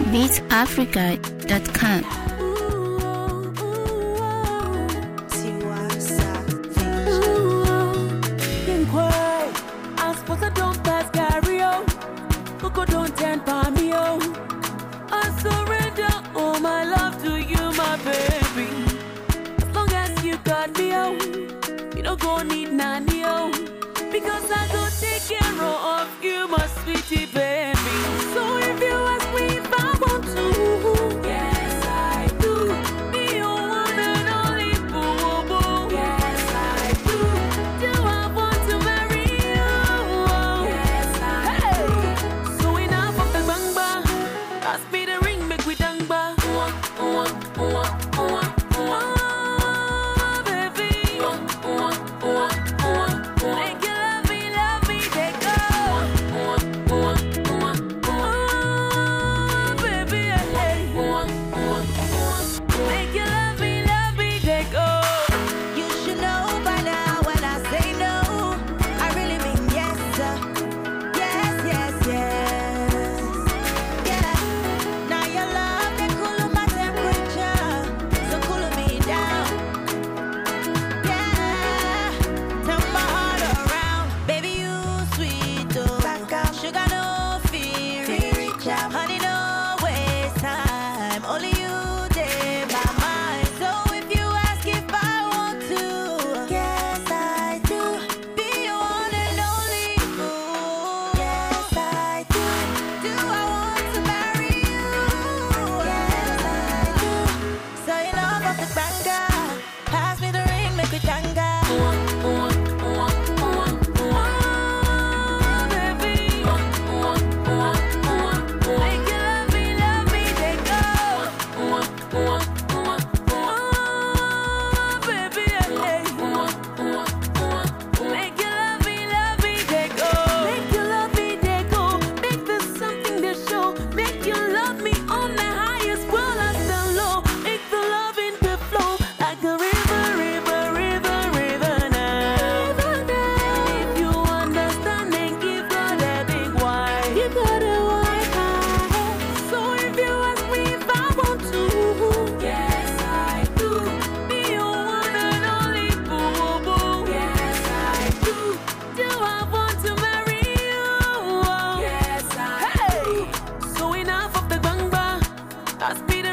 beatsafrica.com. Don't tend by me, oh. I surrender all my love to you, my baby. As long as you got me, oh, you don't go need nanny, oh. Because I go take care of you, my sweetie baby. So if you ask me if I want to, yes I do. Be your one and only boo boo. Yes I do. Do I want to marry you? Yes I do. So enough of the bang bang. Pass me the ring, make we dang bang. That's